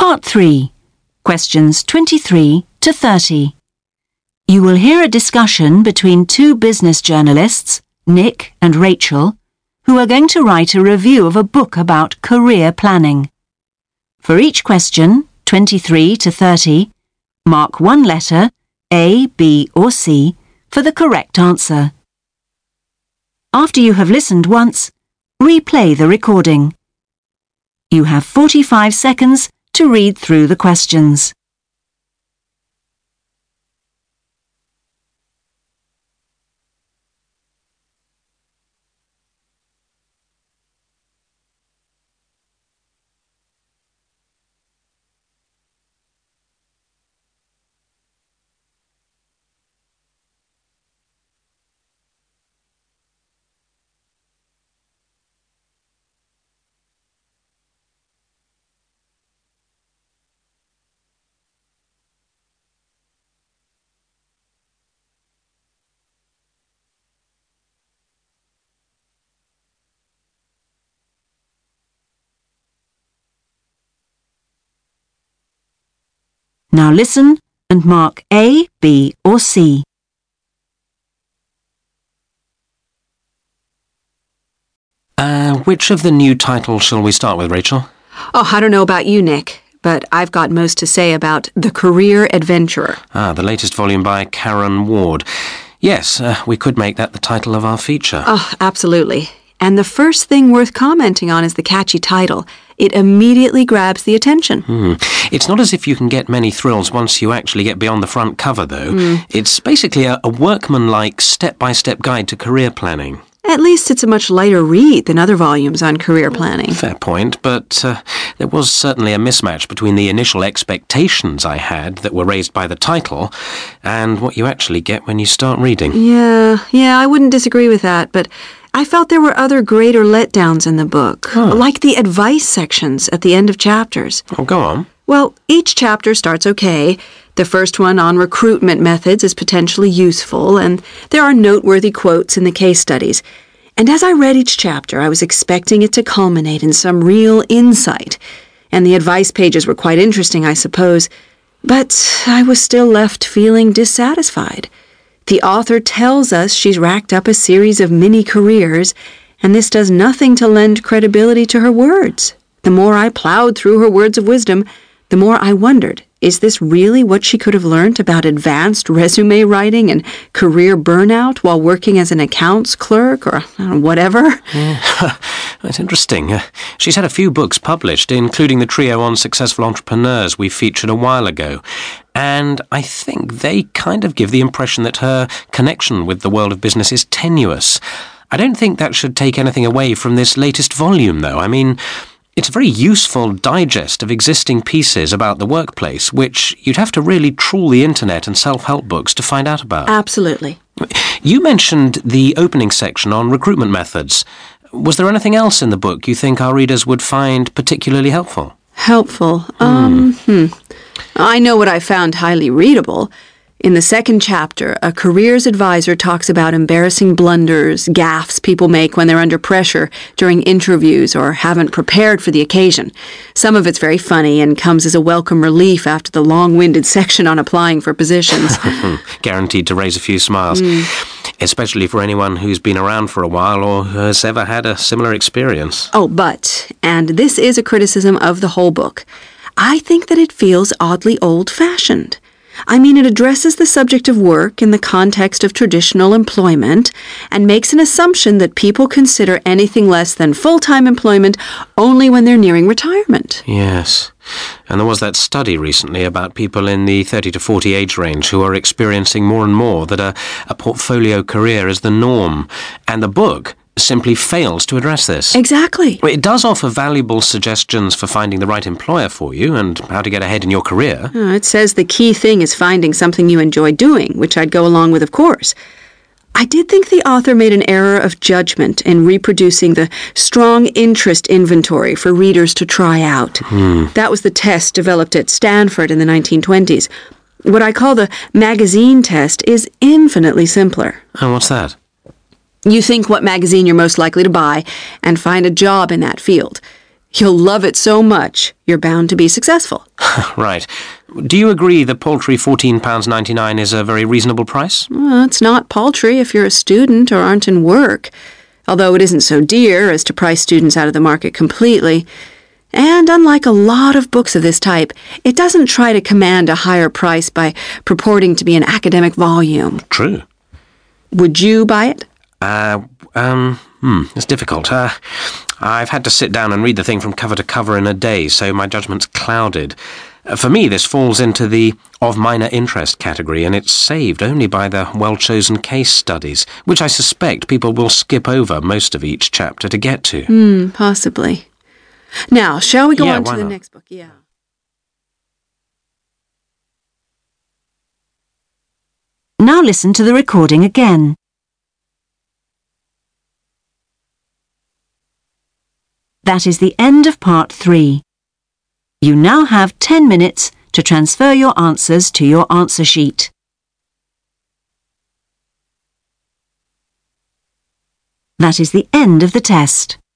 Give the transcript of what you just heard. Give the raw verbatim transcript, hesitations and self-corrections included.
Part three. Questions twenty-three to thirty. You will hear a discussion between two business journalists, Nick and Rachel, who are going to write a review of a book about career planning. For each question, twenty-three to thirty, mark one letter, A, B or C, for the correct answer. After you have listened once, replay the recording. You have forty-five seconds to read through the questions. Now listen and mark A, B or C. Uh, which of the new titles shall we start with, Rachel? Oh, I don't know about you, Nick, but I've got most to say about The Career Adventurer. Ah, the latest volume by Karen Ward. Yes, uh, we could make that the title of our feature. Oh, absolutely. And the first thing worth commenting on is the catchy title. It immediately grabs the attention. Hmm. It's not as if you can get many thrills once you actually get beyond the front cover, though. Mm. It's basically a, a workman-like step-by-step guide to career planning. At least it's a much lighter read than other volumes on career planning. Fair point, but uh, there was certainly a mismatch between the initial expectations I had that were raised by the title and what you actually get when you start reading. Yeah, yeah, I wouldn't disagree with that, but I felt there were other greater letdowns in the book, Huh. like the advice sections at the end of chapters. Oh, go on. Well, each chapter starts okay. The first one on recruitment methods is potentially useful, and there are noteworthy quotes in the case studies. And as I read each chapter, I was expecting it to culminate in some real insight. And the advice pages were quite interesting, I suppose. But I was still left feeling dissatisfied. The author tells us she's racked up a series of mini-careers, and this does nothing to lend credibility to her words. The more I plowed through her words of wisdom, the more I wondered, is this really what she could have learned about advanced resume writing and career burnout while working as an accounts clerk or uh, whatever? Yeah. That's interesting. Uh, she's had a few books published, including the trio on successful entrepreneurs we featured a while ago. And I think they kind of give the impression that her connection with the world of business is tenuous. I don't think that should take anything away from this latest volume, though. I mean, it's a very useful digest of existing pieces about the workplace, which you'd have to really trawl the internet and self-help books to find out about. Absolutely. You mentioned the opening section on recruitment methods. Was there anything else in the book you think our readers would find particularly helpful? Helpful? Um, hmm. I know what I found highly readable. In the second chapter, a careers advisor talks about embarrassing blunders, gaffes people make when they're under pressure during interviews or haven't prepared for the occasion. Some of it's very funny and comes as a welcome relief after the long-winded section on applying for positions. Guaranteed to raise a few smiles, mm. especially for anyone who's been around for a while or has ever had a similar experience. Oh, but, and this is a criticism of the whole book, I think that it feels oddly old-fashioned. I mean, it addresses the subject of work in the context of traditional employment and makes an assumption that people consider anything less than full-time employment only when they're nearing retirement. Yes. And there was that study recently about people in the thirty to forty age range who are experiencing more and more that a, a portfolio career is the norm. And the book simply fails to address this. Exactly. It does offer valuable suggestions for finding the right employer for you and how to get ahead in your career. Uh, it says the key thing is finding something you enjoy doing, which I'd go along with, of course. I did think the author made an error of judgment in reproducing the strong interest inventory for readers to try out. Hmm. That was the test developed at Stanford in the nineteen twenties. What I call the magazine test is infinitely simpler. Oh, what's that? You think what magazine you're most likely to buy and find a job in that field. You'll love it so much, you're bound to be successful. Right. Do you agree the paltry fourteen pounds ninety-nine is a very reasonable price? Well, it's not paltry if you're a student or aren't in work, although it isn't so dear as to price students out of the market completely. And unlike a lot of books of this type, it doesn't try to command a higher price by purporting to be an academic volume. True. Would you buy it? Uh, um, hmm, it's difficult. Uh, I've had to sit down and read the thing from cover to cover in a day, so my judgment's clouded. Uh, for me, this falls into the of minor interest category, and it's saved only by the well-chosen case studies, which I suspect people will skip over most of each chapter to get to. Hmm, possibly. Now, shall we go Yeah, on to why the not? next book? Yeah. Now listen to the recording again. That is the end of part three. You now have ten minutes to transfer your answers to your answer sheet. That is the end of the test.